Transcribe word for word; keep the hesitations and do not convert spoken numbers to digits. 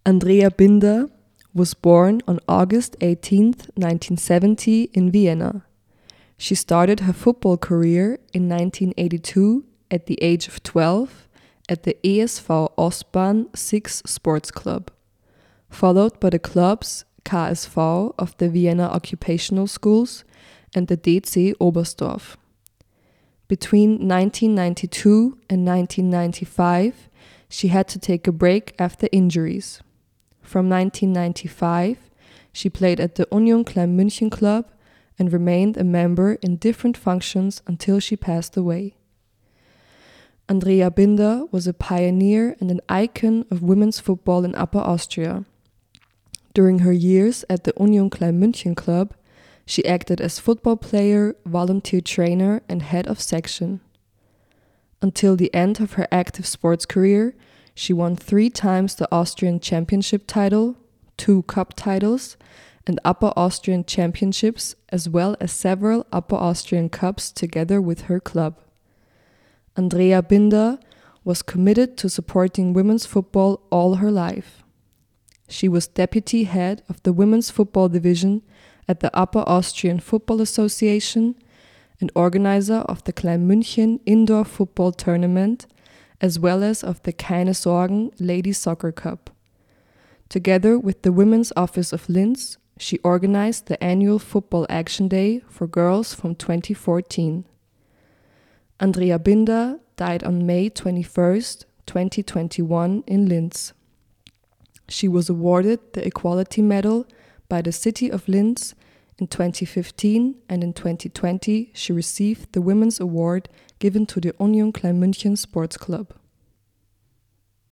Andrea Binder was born on August eighteenth, nineteen seventy in Vienna. She started her football career in nineteen eighty-two at the age of twelve at the E S V Ostbahn six Sports Club, followed by the clubs K S V of the Vienna Occupational Schools and the D C Oberstdorf. Between nineteen ninety-two and nineteen ninety-five, she had to take a break after injuries. From nineteen ninety-five, she played at the Union Klein-München club and remained a member in different functions until she passed away. Andrea Binder was a pioneer and an icon of women's football in Upper Austria. During her years at the Union Klein-München club, she acted as football player, volunteer trainer, and head of section. Until the end of her active sports career, she won three times the Austrian Championship title, two cup titles, and Upper Austrian Championships, as well as several Upper Austrian Cups together with her club. Andrea Binder was committed to supporting women's football all her life. She was deputy head of the women's football division at the Upper Austrian Football Association and organizer of the Klein-München Indoor Football Tournament, as well as of the Keine Sorgen Ladies Soccer Cup. Together with the Women's Office of Linz, she organized the annual Football Action Day for girls from twenty fourteen. Andrea Binder died on May twenty-first, twenty twenty-one in Linz. She was awarded the Equality Medal by the City of Linz in twenty fifteen, and in twenty twenty she received the Women's Award given to the Union Klein-München Sports Club.